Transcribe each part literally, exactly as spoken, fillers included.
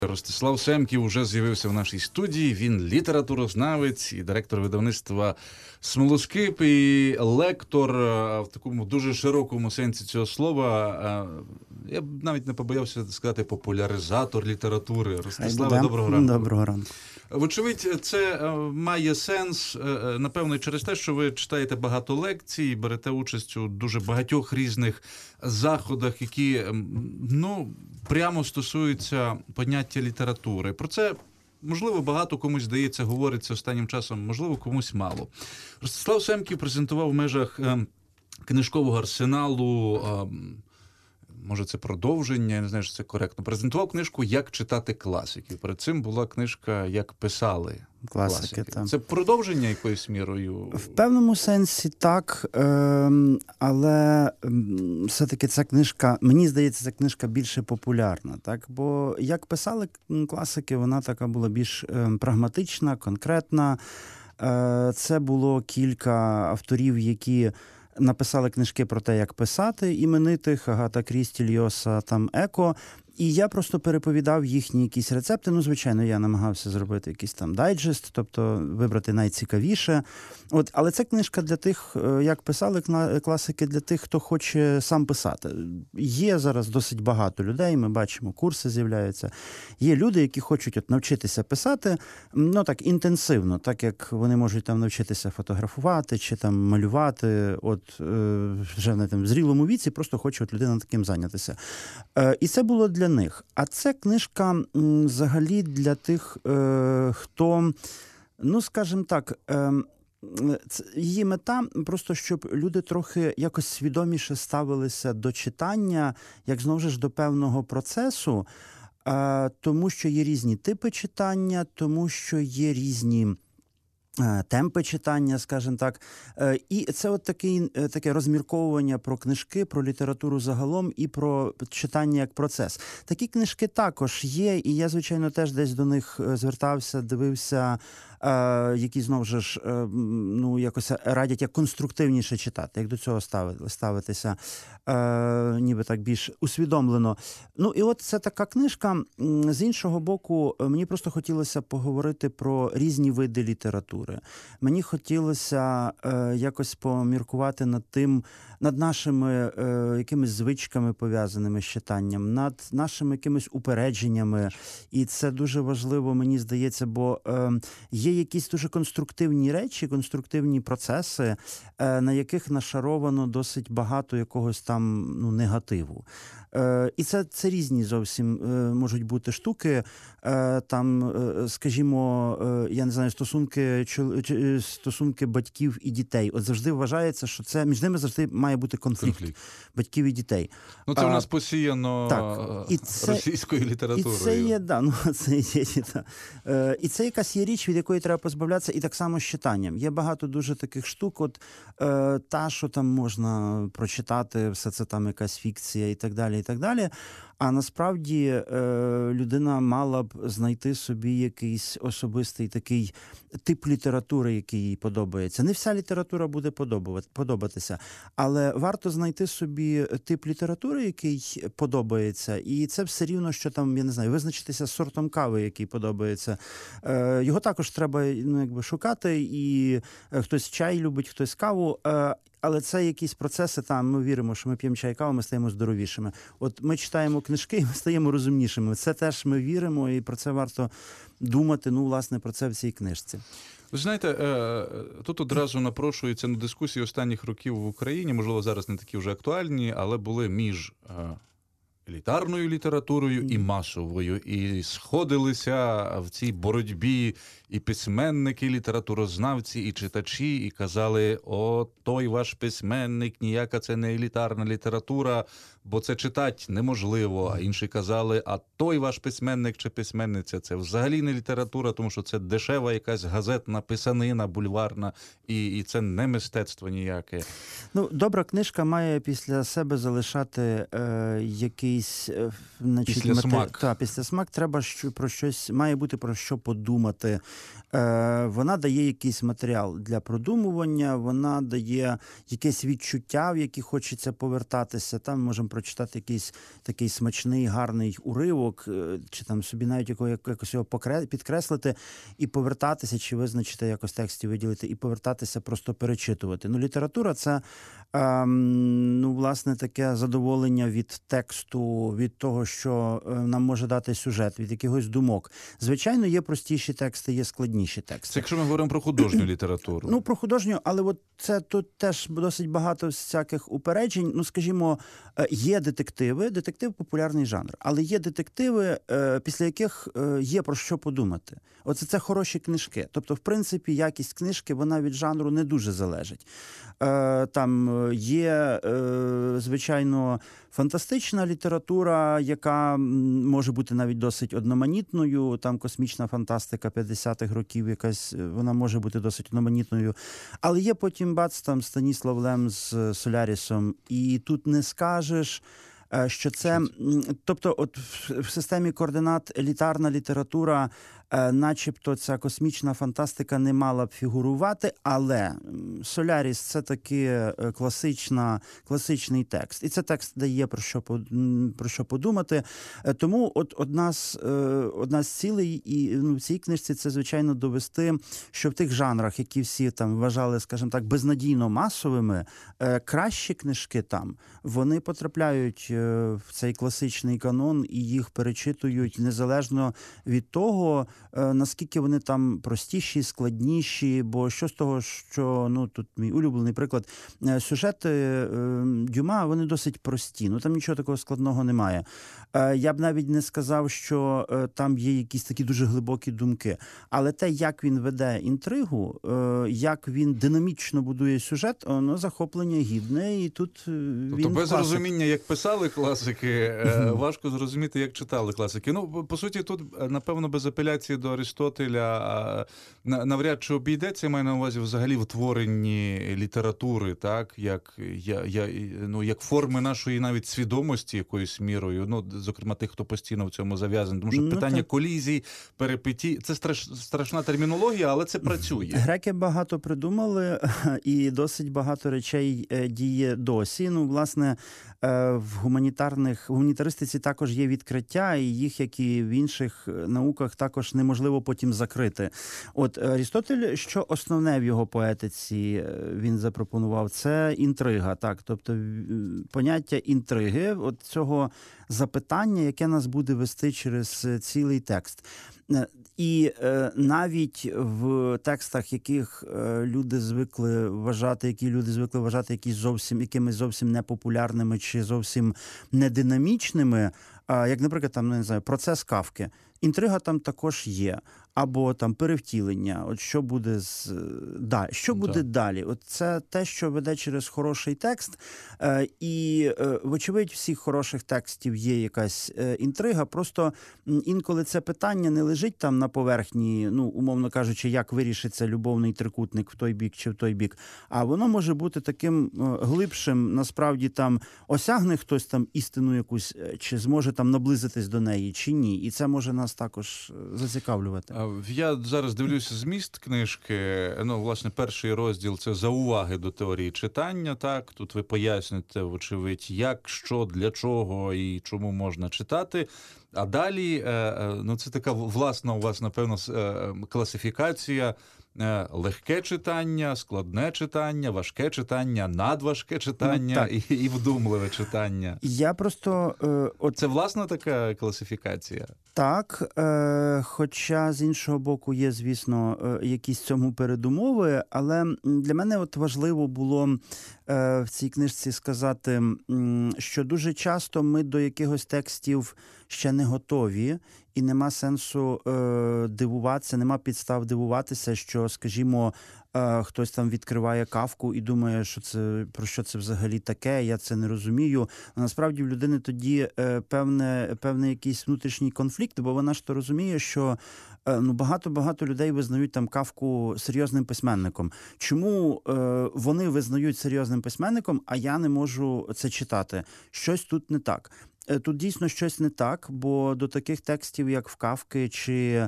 Ростислав Семків уже з'явився в нашій студії. Він літературознавець і директор видавництва «Смолоскип», і лектор в такому дуже широкому сенсі цього слова. Я б навіть не побоявся сказати популяризатор літератури. Ростиславе, доброго ранку. Доброго ранку. Вочевидь, це має сенс, напевно, через те, що ви читаєте багато лекцій, берете участь у дуже багатьох різних заходах, які, ну, прямо стосуються поняття літератури. Про це, можливо, багато комусь, здається, говориться останнім часом, можливо, комусь мало. Ростислав Семків презентував в межах книжкового арсеналу, може це продовження, я не знаю, що це коректно, презентував книжку «Як читати класиків». Перед цим була книжка «Як писали класики». Класики, так. Це продовження якоюсь мірою? В певному сенсі так, але все-таки ця книжка, мені здається, ця книжка більше популярна, так? Бо «Як писали класики», вона така була більш прагматична, конкретна. Це було кілька авторів, які написали книжки про те, як писати, іменитих, Агата Крісті, Льоса, там, Еко. І я просто переповідав їхні якісь рецепти. Ну, звичайно, я намагався зробити якийсь там дайджест, тобто вибрати найцікавіше. От, але це книжка для тих, як писали класики, для тих, хто хоче сам писати. Є зараз досить багато людей, ми бачимо, курси з'являються. Є люди, які хочуть от навчитися писати, ну так, інтенсивно, так як вони можуть там навчитися фотографувати чи там малювати, от вже на там, в зрілому віці, просто хоче от людина таким зайнятися. І це було для них. А це книжка м, взагалі для тих, е, хто, ну, скажімо так, е, це, її мета просто, щоб люди трохи якось свідоміше ставилися до читання, як знову ж до певного процесу, е, тому що є різні типи читання, тому що є різні темпи читання, скажімо так. І це от такий, таке розмірковування про книжки, про літературу загалом і про читання як процес. Такі книжки також є, і я, звичайно, теж десь до них звертався, дивився, які, знову ж, ну, якось радять, як конструктивніше читати, як до цього ставитися, ніби так більш усвідомлено. Ну, і от це така книжка. З іншого боку, мені просто хотілося поговорити про різні види літератури. Мені хотілося якось поміркувати над тим, над нашими якимись звичками, пов'язаними з читанням, над нашими якимись упередженнями. І це дуже важливо, мені здається, бо є якісь дуже конструктивні речі, конструктивні процеси, на яких нашаровано досить багато якогось там, ну, негативу. І це, це різні зовсім можуть бути штуки. Там, скажімо, я не знаю, стосунки, стосунки батьків і дітей. От завжди вважається, що це між ними завжди має бути конфлікт, конфлікт. батьків і дітей. Ну, це а, у нас посіяно так, і це, російською літературою. І це є, да, ну, це є, да. І це якась є річ, від якої треба позбавлятися, і так само з читанням. Є багато дуже таких штук, от та, що там можна прочитати, все це там якась фікція і так далі, і так далі. А насправді людина мала б знайти собі якийсь особистий такий тип літератури, який їй подобається. Не вся література буде подобатися, але варто знайти собі тип літератури, який подобається, і це все рівно, що там, я не знаю, визначитися з сортом кави, який подобається. Його також треба, ну, якби шукати, і хтось чай любить, хтось каву. Але це якісь процеси, там ми віримо, що ми п'ємо чай, каву, ми стаємо здоровішими. От ми читаємо книжки, і ми стаємо розумнішими. Це теж ми віримо, і про це варто думати, ну, власне, про це в цій книжці. Ви знаєте, тут одразу напрошується на дискусії останніх років в Україні, можливо, зараз не такі вже актуальні, але були між елітарною літературою і масовою. І сходилися в цій боротьбі і письменники, і літературознавці, і читачі, і казали: о, той ваш письменник, ніяка це не елітарна література, бо це читати неможливо. А інші казали: а той ваш письменник чи письменниця, це взагалі не література, тому що це дешева якась газетна писанина, бульварна, і, і це не мистецтво ніяке. Ну, добра книжка має після себе залишати е, якийсь... Е, значить, після мати... смак. Так, після смак треба що, про щось, має бути про що подумати. Е, вона дає якийсь матеріал для продумування, вона дає якесь відчуття, в які хочеться повертатися. Там можемо прочитати якийсь такий смачний, гарний уривок, е, чи там собі навіть якого, якось його покре- підкреслити і повертатися, чи визначити якось тексті, виділити, і повертатися, просто перечитувати. Ну, література – це, ем, ну, власне, таке задоволення від тексту, від того, що е, нам може дати сюжет, від якихось думок. Звичайно, є простіші тексти, є складніші тексти. Це якщо ми говоримо про художню літературу. Ну, про художню, але от це тут теж досить багато всяких упереджень. Ну, скажімо, е, є детективи, детектив – популярний жанр, але є детективи, е, після яких е, є про що подумати. Оце це хороші книжки. Тобто, в принципі, якість книжки, вона від жанру не дуже залежить. Е, Там є, е, звичайно, фантастична література, яка м, може бути навіть досить одноманітною. Там космічна фантастика п'ятдесятих років якась, е, вона може бути досить одноманітною. Але є потім, бац, там Станіслав Лем з Солярісом, і тут не скажеш, е, що це... м, Тобто, от в, в системі координат елітарна література, е, начебто ця космічна фантастика не мала б фігурувати, але м, Соляріс – це таки е, класична, класичний текст. І це текст дає про що, по- м, про що подумати. Е, Тому от одна з, е, одна з цілей і, ну, в цій книжці – це, звичайно, довести, що в тих жанрах, які всі там вважали, скажімо так, безнадійно масовими, е, кращі книжки там, вони потрапляють е, в цей класичний канон і їх перечитують незалежно від того, е, наскільки вони там простіші, складніші, бо що з того, що, ну, тут мій улюблений приклад, е, сюжети е, Дюма, вони досить прості, ну, там нічого такого складного немає. Е, Я б навіть не сказав, що е, там є якісь такі дуже глибокі думки, але те, як він веде інтригу, е, як він динамічно будує сюжет, воно захоплення гідне, і тут е, він Тобто без класик. розуміння, як писали класики, е, важко зрозуміти, як читали класики. Ну, по суті, тут, е, напевно, без апеляції до Аристотеля а, на- навряд чи обійдеться, я маю на увазі взагалі в творенні літератури, так, як, я, я, ну, як форми нашої навіть свідомості якоюсь мірою, ну, зокрема тих, хто постійно в цьому зав'язаний. Тому що Ну, питання так. колізій, перипетій, це страш, страшна термінологія, але це працює. Греки багато придумали, і досить багато речей е, діє досі. Ну, власне, е, в гуманітарних в гуманітаристиці також є відкриття, і їх, як і в інших е, науках, також неможливо потім закрити. От Арістотель, що основне в його поетиці е, він запропонував, це інтрига. Так, тобто е, поняття інтриги, от цього запитання, яке нас буде вести через е, цілий текст. Е, І е, навіть в текстах, яких е, люди звикли вважати, які люди звикли вважати якісь зовсім якимись зовсім непопулярними чи зовсім нединамічними, а, як, наприклад, там, ну, не знаю, процес Кафки. Інтрига там також є. Або там перевтілення, от що буде з да, що буде Так. далі. От це те, що веде через хороший текст. Е, і, е, вочевидь, всіх хороших текстів є якась е, інтрига. Просто м, інколи це питання не лежить там на поверхні, ну, умовно кажучи, як вирішиться любовний трикутник в той бік чи в той бік. А воно може бути таким е, глибшим, насправді там осягне хтось там істину якусь, е, чи зможе там наблизитись до неї, чи ні. І це може нас також е, зацікавлювати. А, Я зараз дивлюся зміст книжки. Ну, власне, перший розділ – це зауваги до теорії читання. Так, тут ви поясните, вочевидь, як, що, для чого і чому можна читати. А далі, е, е, ну, це така власна у вас, напевно, с- е, класифікація. Е, Легке читання, складне читання, важке читання, надважке читання так. і, і вдумливе читання. Я просто е, от Це власна така класифікація? так, е, хоча з іншого боку є, звісно, е, якісь цьому передумови, але м, для мене от важливо було е, в цій книжці сказати, м, що дуже часто ми до якихось текстів ще не готові, і нема сенсу е, дивуватися, нема підстав дивуватися, що, скажімо, е, хтось там відкриває Кафку і думає, що це про що це взагалі таке, я це не розумію. А насправді в людини тоді е, певне, певний якийсь внутрішній конфлікт, бо вона ж то розуміє, що е, ну, багато-багато людей визнають там Кафку серйозним письменником. Чому е, вони визнають серйозним письменником, а я не можу це читати? Щось тут не так. Е, Тут дійсно щось не так, бо до таких текстів, як в Кафки чи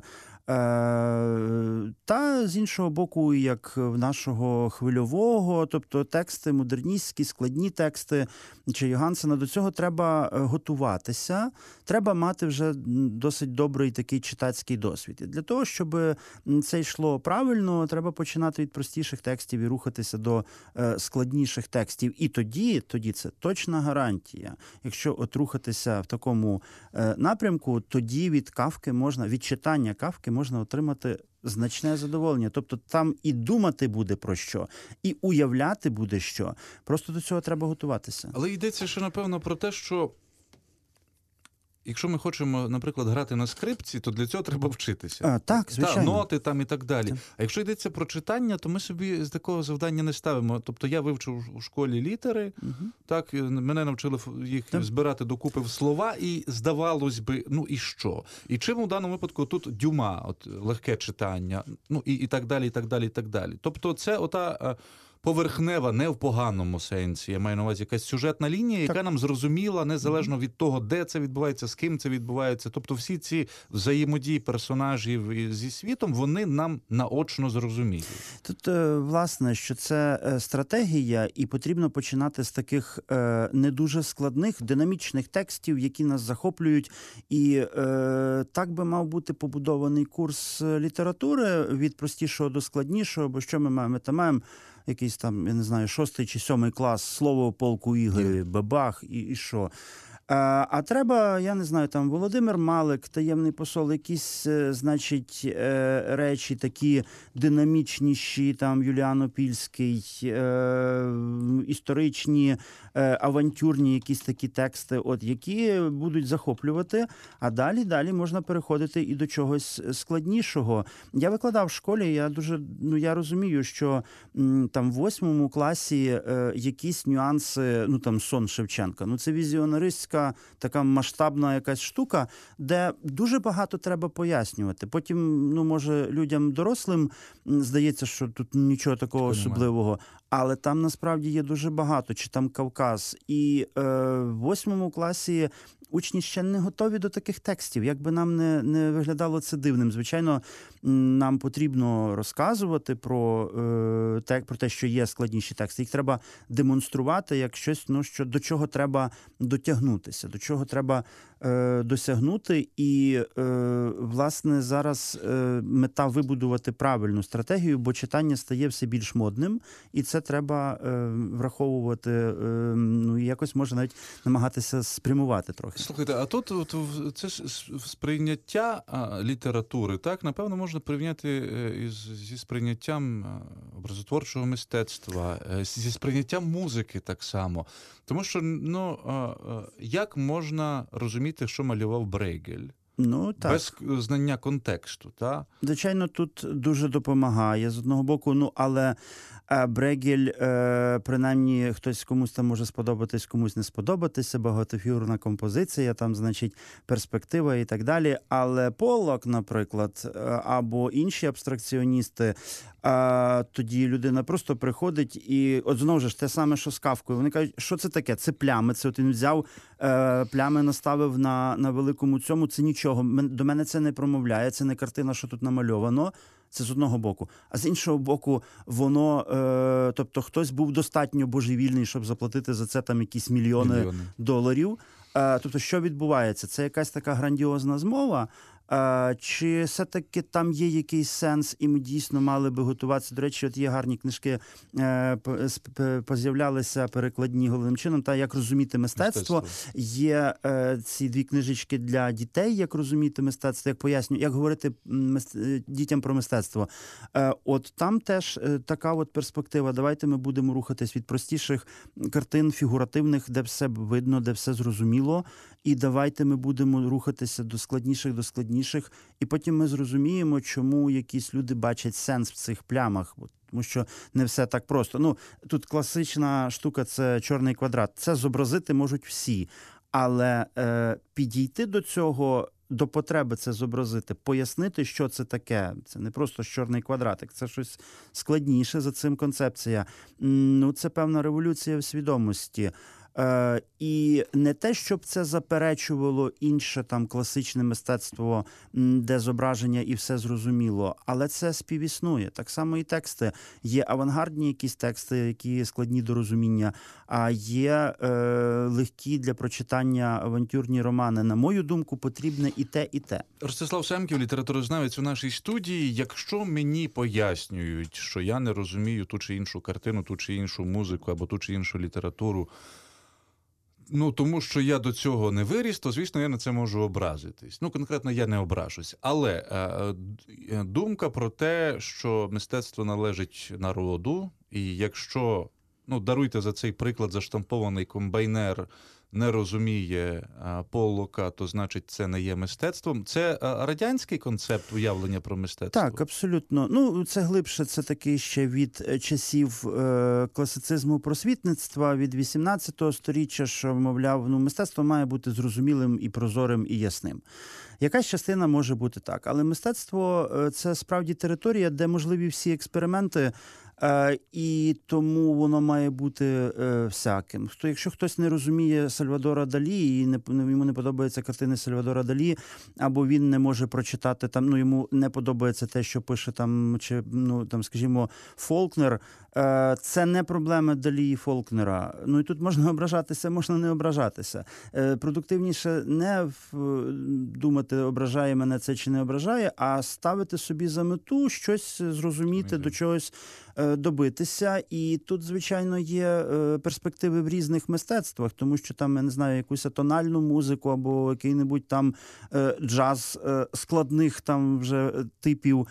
Та, з іншого боку, як в нашого Хвильового, тобто тексти модерністські, складні тексти, чи Йогансена, до цього треба готуватися, треба мати вже досить добрий такий читацький досвід. І для того, щоб це йшло правильно, треба починати від простіших текстів і рухатися до складніших текстів. І тоді, тоді це точна гарантія. Якщо от рухатися в такому напрямку, тоді від Кафки можна, від читання Кафки можна отримати значне задоволення. Тобто там і думати буде про що, і уявляти буде що. Просто до цього треба готуватися. Але йдеться ще, напевно, про те, що якщо ми хочемо, наприклад, грати на скрипці, то для цього треба вчитися. А, так, звичайно. Та, ноти там і так далі. Так. А якщо йдеться про читання, то ми собі з такого завдання не ставимо. Тобто я вивчив у школі літери, Угу. так, мене навчили їх Так. збирати докупи в слова, і здавалось би, ну і що? І чим у даному випадку тут Дюма, от легке читання, ну і, і так далі, і так далі, і так далі. Тобто це ота поверхнева, не в поганому сенсі, я маю на увазі якась сюжетна лінія, яка Так. нам зрозуміла, незалежно від того, де це відбувається, з ким це відбувається. Тобто всі ці взаємодії персонажів і- зі світом, вони нам наочно зрозумілі. Тут, е, власне, що це е, стратегія, і потрібно починати з таких е, не дуже складних, динамічних текстів, які нас захоплюють. І е, так би мав бути побудований курс літератури від простішого до складнішого, бо що ми маємо? Ми там маємо якийсь там, я не знаю, шостий чи сьомий клас, слово в полку Ігореві, бабах, і, і що. А, а треба, я не знаю, там Володимир Малик, таємний посол, якісь, е, значить, е, речі такі динамічніші, там Юліан Опільський, е, історичні, е, авантюрні якісь такі тексти, от, які будуть захоплювати, а далі, далі можна переходити і до чогось складнішого. Я викладав в школі, я дуже, ну, я розумію, що м, там в восьмому класі е, якісь нюанси, ну, там сон Шевченка, ну, це візіонаристська така масштабна якась штука, де дуже багато треба пояснювати. Потім, ну, може, людям дорослим м, здається, що тут нічого такого Такого немає. особливого, але там насправді є дуже багато, чи там Кавказ. І е, в восьмому класі учні ще не готові до таких текстів. Як би нам не, не виглядало це дивним. Звичайно, м, нам потрібно розказувати про, е, те, про те, що є складніші тексти. Їх треба демонструвати як щось, ну, що, до чого треба дотягнутися, до чого треба е, досягнути. І, е, власне, зараз е, мета вибудувати правильну стратегію, бо читання стає все більш модним, і це треба е, враховувати, е, ну, і якось може навіть намагатися спрямувати трохи. Слухайте, а тут от, в- це ж с- сприйняття а, літератури, так, напевно, можна порівняти е, із, зі сприйняттям а, образотворчого мистецтва, е, зі сприйняттям музики так само. Тому що, ну, а, а, як можна розуміти, що малював Брейгель? Ну, так. Без к- знання контексту, так? Звичайно, тут дуже допомагає з одного боку, ну, але е, Брейгель, е, принаймні, хтось комусь там може сподобатись, комусь не сподобатися, багатофігурна композиція, там, значить, перспектива і так далі. Але Поллок, наприклад, е, або інші абстракціоністи, е, тоді людина просто приходить і, от знову ж те саме, що з Кафкою. Вони кажуть, що це таке? Це плями. Це от він взяв е, плями, наставив на, на великому цьому, це нічого. Мен- До мене це не промовляє, це не картина, що тут намальовано. Це з одного боку. А з іншого боку, воно, е, тобто хтось був достатньо божевільний, щоб заплатити за це там якісь мільйони, Мільйони. доларів. Е, тобто, що відбувається? Це якась така грандіозна змова? Е, чи все-таки там є якийсь сенс, і ми дійсно мали би готуватися? До речі, от є гарні книжки, е, п- сп- п- поз'являлися перекладні головним чином, та «Як розуміти мистецтво». Мистецтво. Є е, ці дві книжечки для дітей, як розуміти мистецтво, як поясню, як говорити м, мис- е, дітям про мистецтво. Е, от там теж е, така от перспектива. Давайте ми будемо рухатись від простіших картин фігуративних, де все видно, де все зрозуміло, і давайте ми будемо рухатися до складніших, до складніших, і потім ми зрозуміємо, чому якісь люди бачать сенс в цих плямах. От, тому що не все так просто. Ну, тут класична штука – це чорний квадрат. Це зобразити можуть всі. Але е, підійти до цього, до потреби це зобразити, пояснити, що це таке. Це не просто чорний квадратик, це щось складніше, за цим концепція. М, Ну, це певна революція в свідомості. Е, і не те, щоб це заперечувало інше там класичне мистецтво, м, де зображення і все зрозуміло, але це співіснує. Так само і тексти. Є авангардні якісь тексти, які складні до розуміння, а є е, легкі для прочитання авантюрні романи. На мою думку, потрібне і те, і те. Ростислав Семків, літературознавець у нашій студії. Якщо мені пояснюють, що я не розумію ту чи іншу картину, ту чи іншу музику або ту чи іншу літературу, ну, тому що я до цього не виріс, то, звісно, я на це можу образитись. Ну, конкретно я не ображусь. Але е, думка про те, що мистецтво належить народу, і якщо, ну, даруйте за цей приклад, заштампований комбайнер не розуміє а, Поллока, то значить це не є мистецтвом. Це а, радянський концепт уявлення про мистецтво? Так, абсолютно. Ну, це глибше, це такий ще від часів е, класицизму просвітництва, від вісімнадцятого сторіччя, що, мовляв, ну, мистецтво має бути зрозумілим і прозорим і ясним. Якась частина може бути так, але мистецтво – це справді територія, де можливі всі експерименти, Е, і тому воно має бути е, всяким. То, якщо хтось не розуміє Сальвадора Далі, і не, йому не подобаються картини Сальвадора Далі, або він не може прочитати, там, ну, йому не подобається те, що пише, там, чи, ну, там, скажімо, Фолкнер, е, це не проблеми Далі і Фолкнера. Ну, і тут можна ображатися, можна не ображатися. Е, продуктивніше не в, думати, ображає мене це чи не ображає, а ставити собі за мету щось зрозуміти, до чогось добитися. І тут, звичайно, є перспективи в різних мистецтвах, тому що там, я не знаю, якусь тональну музику або який-небудь там джаз складних там вже типів,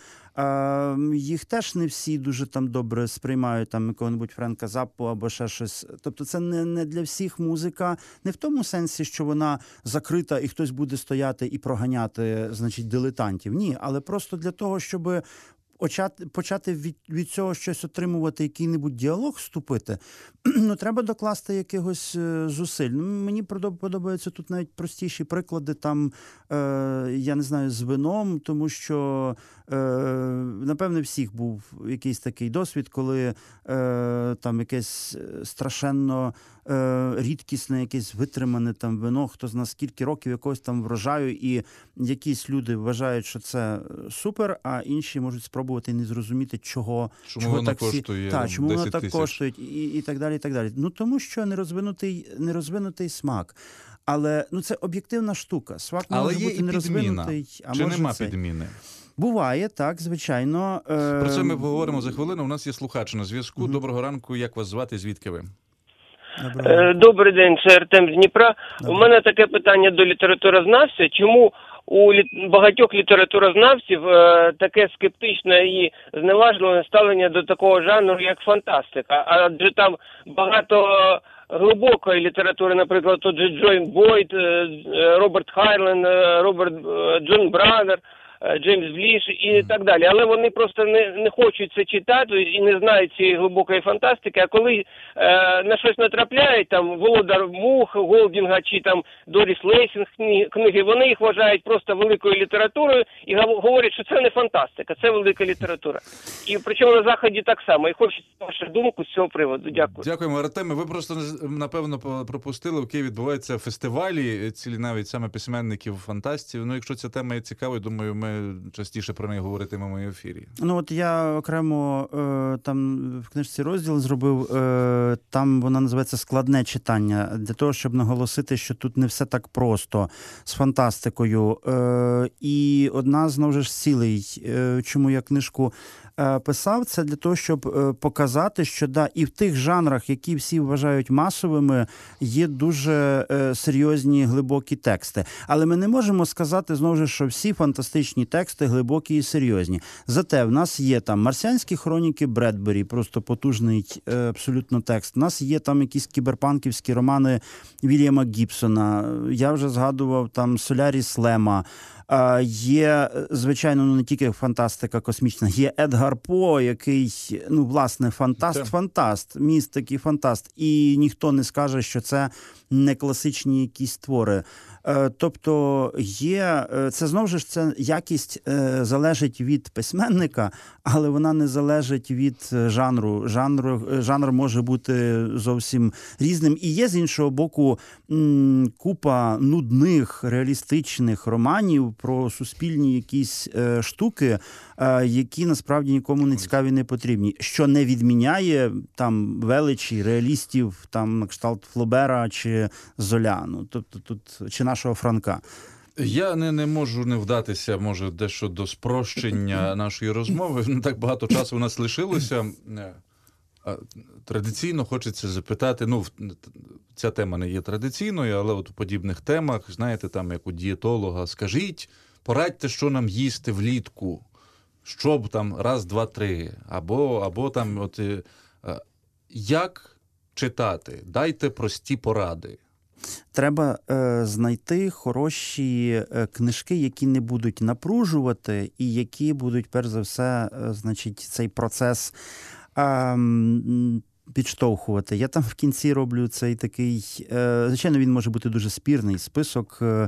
їх теж не всі дуже там добре сприймають, там якого-небудь Френка Заппу або ще щось. Тобто це не, не для всіх музика, не в тому сенсі, що вона закрита і хтось буде стояти і проганяти, значить, дилетантів. Ні, але просто для того, щоб почати від, від цього щось отримувати, який-небудь діалог вступити, ну, треба докласти якихось зусиль. Ну, мені подобаються тут навіть простіші приклади, там, е, я не знаю, з вином, тому що, е, напевне, всіх був якийсь такий досвід, коли е, там якесь страшенно е, рідкісне, якесь витримане там вино, хто з нас скільки років якогось там врожаю, і якісь люди вважають, що це супер, а інші можуть спробувати і не зрозуміти, чого, чому чого воно так всі, коштує та, чому воно так тисяч. коштує, і, і так далі, і так далі. Ну, тому що нерозвинутий, нерозвинутий смак. Але, ну, це об'єктивна штука. Смак Але може є бути і нерозвинутий, а Чи може нема це... підміни? Буває, так, звичайно. Е... Про це ми поговоримо за хвилину. У нас є слухач на зв'язку. Угу. Доброго ранку. Як вас звати? Звідки ви? Доброго. Добрий день, це Артем з Дніпра. Добре. У мене таке питання до літературознавця. Чому у лі... багатьох літературознавців е, таке скептичне і зневажливе ставлення до такого жанру, як фантастика? Адже там багато глибокої літератури, наприклад, тут же Джон Бойд, Роберт Харлен, Роберт Джон Браннер, Джеймс Бліш і так далі. Але вони просто не, не хочуть це читати і не знають цієї глибокої фантастики. А коли е, на щось натрапляють, там Володар Мух, Голдінга чи там Доріс Лейсінг книги, вони їх вважають просто великою літературою і говорять, що це не фантастика, це велика література. І причому на Заході так само. І хочу вашу думку з цього приводу. Дякую. Дякуємо, Артеме. Ви просто, напевно, пропустили, в Києві відбуваються фестивалі, цілі навіть саме письменників фантастів. Ну, якщо ця тема є цікавою, думаю, ми частіше про неї говоритимемо в ефірі. Ну, от я окремо е, там в книжці розділ зробив, е, там вона називається «Складне читання», для того, щоб наголосити, що тут не все так просто з фантастикою. Е, і одна, знову ж, цілей, е, чому я книжку е, писав, це для того, щоб е, показати, що да, і в тих жанрах, які всі вважають масовими, є дуже е, серйозні, глибокі тексти. Але ми не можемо сказати, знову ж, що всі фантастичні тексти глибокі і серйозні. Зате в нас є там «Марсіанські хроніки» Бредбері, просто потужний е, абсолютно текст. У нас є там якісь кіберпанківські романи Вільяма Гібсона. Я вже згадував там «Соляріс Лема». Uh, є, звичайно, ну не тільки фантастика космічна, є Едгар По, який, ну, власне, фантаст-фантаст, містик і фантаст. І ніхто не скаже, що це не класичні якісь твори. Е, Тобто є, е, це знову ж це якість е, залежить від письменника, але вона не залежить від е, жанру. Жанр, жанр може бути зовсім різним. І є, з іншого боку, м, купа нудних, реалістичних романів про суспільні якісь е, штуки, е, які насправді нікому не цікаві, не потрібні. Що не відміняє там величі реалістів, там на кшталт Флобера чи Золяну, тобто тут чи нашого Франка. Я не, не можу не вдатися, може, дещо до спрощення нашої розмови. Не так багато часу у нас лишилося. Традиційно хочеться запитати, ну, ця тема не є традиційною, але от у подібних темах, знаєте, там, як у дієтолога, скажіть, порадьте, що нам їсти влітку, щоб там раз, два, три, або, або там, от, як читати, дайте прості поради. Треба е, знайти хороші е, книжки, які не будуть напружувати і які будуть, перш за все, е, значить, цей процес е, підштовхувати. Я там в кінці роблю цей такий, е, звичайно, він може бути дуже спірний список, е,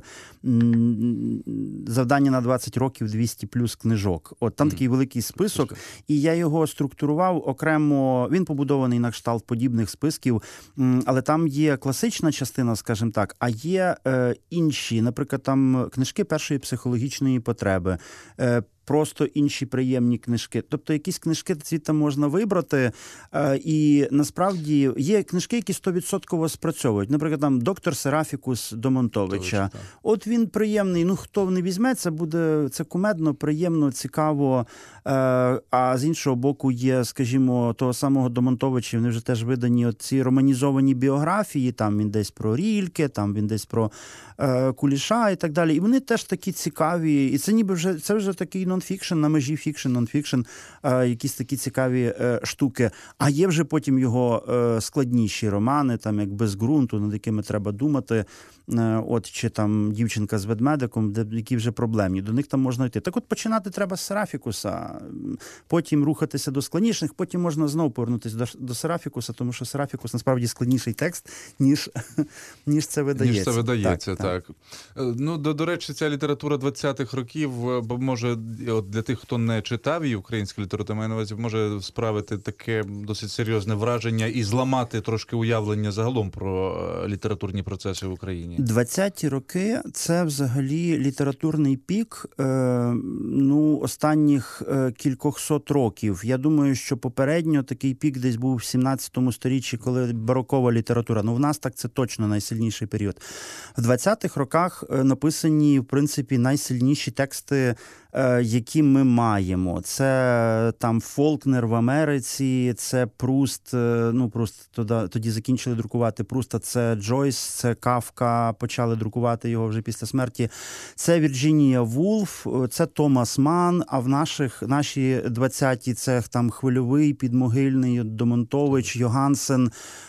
завдання на двадцять років, двісті плюс книжок. От там mm. такий великий список, і я його структурував окремо, він побудований на кшталт подібних списків, але там є класична частина, скажімо так, а є е, інші, наприклад, там книжки першої психологічної потреби, е, просто інші приємні книжки. Тобто якісь книжки звідти можна вибрати, е, і насправді є книжки, які сто відсотків спрацьовують. Наприклад, там «Доктор Серафікус» Домонтовича. Точно. От він приємний, ну хто не візьме, це буде це кумедно, приємно, цікаво. Е, а з іншого боку є, скажімо, того самого Домонтовича, вони вже теж видані от ці романізовані біографії, там він десь про Рільке, там він десь про е, Куліша і так далі. І вони теж такі цікаві, і це ніби вже, це вже такий нонфікшн, на межі фікшн, нонфікшн, е, якісь такі цікаві е, штуки. А є вже потім його е, складніші романи, там як «Без ґрунту», над якими треба думати, е, от, чи там «Дівчинка з ведмедиком», де, які вже проблемні. До них там можна йти. Так от починати треба з Серафікуса, потім рухатися до складніших, потім можна знову повернутися до, до Серафікуса, тому що Серафікус насправді складніший текст, ніж, ніж це видається. Ніж це видається, так. так. так. Ну, до, до речі, ця література двадцятих років, бо може, от для тих, хто не читав її, українську літературу, маю на увазі, може справити таке досить серйозне враження і зламати трошки уявлення загалом про літературні процеси в Україні. двадцяті роки – це взагалі літературний пік, е, ну, останніх е, кількохсот років. Я думаю, що попередньо такий пік десь був в сімнадцятому сторіччі, коли барокова література. Ну, в нас так це точно найсильніший період. В двадцятих роках е, написані, в принципі, найсильніші тексти, е, які ми маємо. Це там Фолкнер в Америці, це Пруст, е, ну, Пруст тоді, тоді закінчили друкувати Пруста, це Джойс, це Кафка, почали друкувати його вже після смерті. Це Вірджинія Вулф, це Томас Ман, а в наших, наші двадцяті це там Хвильовий, Підмогильний, Домонтович, Йогансен.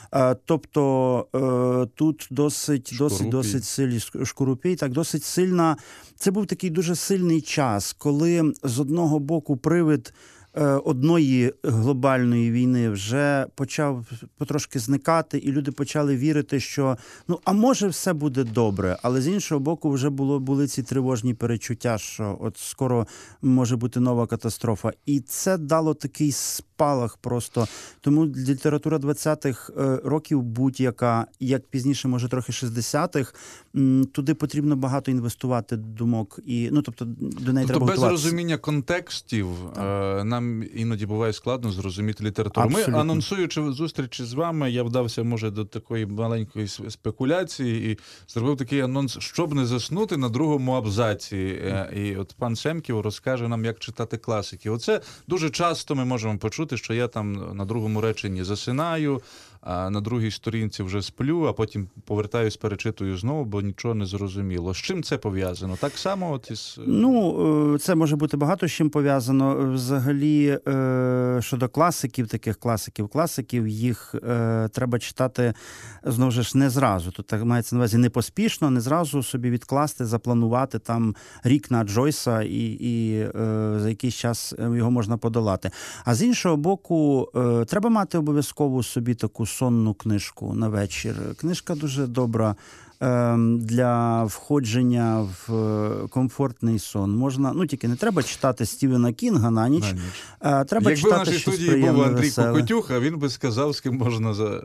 Тобто тут досить, досить, досить сильні, Шкурупій, так, досить сильна. Це був такий дуже сильний час, коли з одного боку привид одної глобальної війни вже почав потрошки зникати, і люди почали вірити, що, ну, а може все буде добре, але з іншого боку вже було, були ці тривожні перечуття, що от скоро може бути нова катастрофа. І це дало такий спалах просто. Тому література двадцятих років будь-яка, як пізніше, може трохи шістдесятих, туди потрібно багато інвестувати думок. І, ну, тобто до неї тобто треба без готуватися. розуміння контекстів так. нам іноді буває складно зрозуміти літературу. Абсолютно. Ми, анонсуючи зустрічі з вами, я вдався, може, до такої маленької спекуляції і зробив такий анонс, щоб не заснути на другому абзаці. І от пан Семків розкаже нам, як читати класиків. Оце дуже часто ми можемо почути, що я там на другому реченні засинаю, а на другій сторінці вже сплю, а потім повертаюсь, перечитую знову, бо нічого не зрозуміло. З чим це пов'язано? Так само от із... Ну, це може бути багато з чим пов'язано. Взагалі, щодо класиків, таких класиків, класиків, їх треба читати, знову ж, не зразу. Тут так мається на увазі не поспішно, не зразу собі відкласти, запланувати там рік на Джойса і, і за якийсь час його можна подолати. А з іншого боку, треба мати обов'язково собі таку сонну книжку на вечір. Книжка дуже добра ем, для входження в е, комфортний сон. Можна, ну тільки не треба читати Стівена Кінга на ніч. На ніч. Е, треба Якби в читати нашій щось студії був приємне, Андрій веселе. Кокотюха, він би сказав, з ким можна за...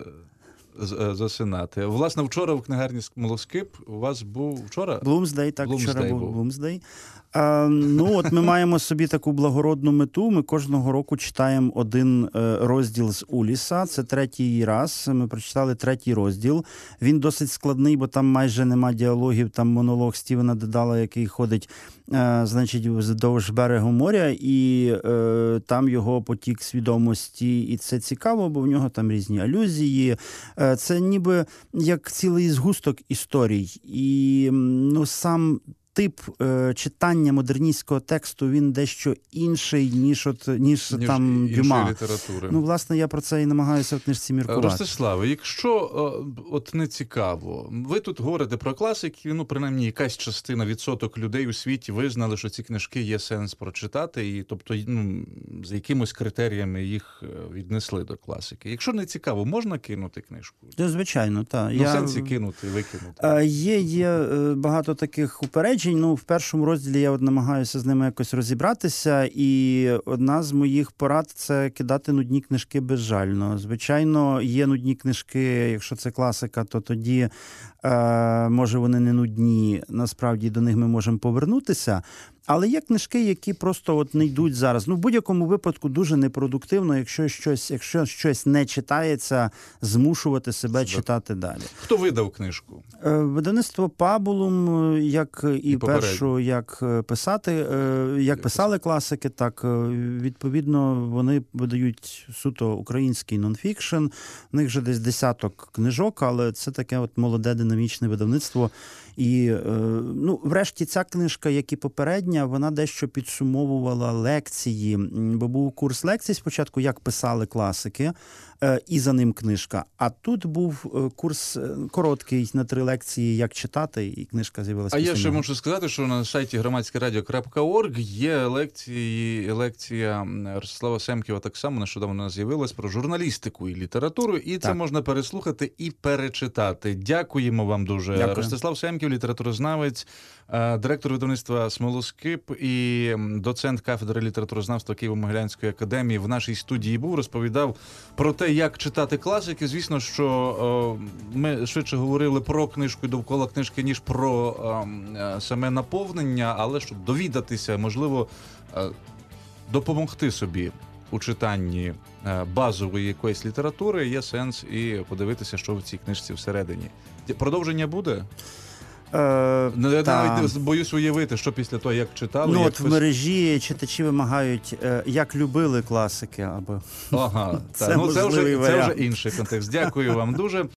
з- засинати. Власне, вчора в книгарні «Смолоскип» у вас був вчора? Блумсдей, так, Блумсдей вчора був був. Блумсдей. А, ну, от ми маємо собі таку благородну мету. Ми кожного року читаємо один е, розділ з Уліса. Це третій раз. Ми прочитали третій розділ. Він досить складний, бо там майже нема діалогів. Там монолог Стівена Дедала, який ходить, е, значить, вздовж берегу моря, і е, там його потік свідомості. І це цікаво, бо в нього там різні алюзії. Е, це ніби як цілий згусток історій. І м, ну, сам тип е, читання модерністського тексту, він дещо інший, ніж, от, ніж, Ніж там іншої Дюма. літератури. Ну, власне, я про це і намагаюся в книжці міркувати. Ростиславе, якщо о, от не цікаво, ви тут говорите про класики, ну, принаймні, якась частина, відсоток людей у світі визнали, що ці книжки є сенс прочитати, і, тобто, ну, за якимось критеріями їх е, віднесли до класики. Якщо не цікаво, можна кинути книжку? Ну, звичайно, так. Ну, в сенсі кинути, викинути. Е, Є, є е, багато таких упереджень. Ну, в першому розділі я от намагаюся з ними якось розібратися, і одна з моїх порад – це кидати нудні книжки безжально. Звичайно, є нудні книжки, якщо це класика, то тоді, е, може, вони не нудні, насправді до них ми можемо повернутися. Але є книжки, які просто от не йдуть зараз. Ну, в будь-якому випадку дуже непродуктивно, якщо щось, якщо щось не читається, змушувати себе Себе. читати далі. Хто видав книжку? Е, Видавництво Пабулум, як і, І попередньо. першу, як е, писати, е, як писали класики, так, е, відповідно, вони видають суто український нонфікшн. В них вже десь десяток книжок, але це таке от молоде динамічне видавництво. І, е, ну, врешті, ця книжка, як і попередня, вона дещо підсумовувала лекції, м, бо був курс лекцій спочатку, як писали класики, е, і за ним книжка. А тут був е, курс е, короткий на три лекції, як читати, і книжка з'явилася. А я після ще нього. можу сказати, що на сайті громадське радіо крапка орг є лекції, лекція Ростислава Семківа так само нещодавно вона з'явилась про журналістику і літературу, і це Так. можна переслухати і перечитати. Дякуємо вам дуже. Дякую. Ростислав Семків, літературознавець, е, директор видавництва «Смолоскип» і м, доцент кафедри літературознавства Києво-Могилянської академії в нашій студії був, розповідав про те, як читати класики. Звісно, що е, ми швидше говорили про книжку і довкола книжки, ніж про е, е, саме наповнення, але щоб довідатися, можливо, е, допомогти собі у читанні е, базової якоїсь літератури, є сенс і подивитися, що в цій книжці всередині. Продовження буде? Е, Ну, я та. навіть боюсь уявити, що після того, як читали... Ну, як от в пис- мережі читачі вимагають, е, як любили класики, аби Ага, Це так. Ну, це, вже, можливий це вже варіант. інший контекст. Дякую вам дуже.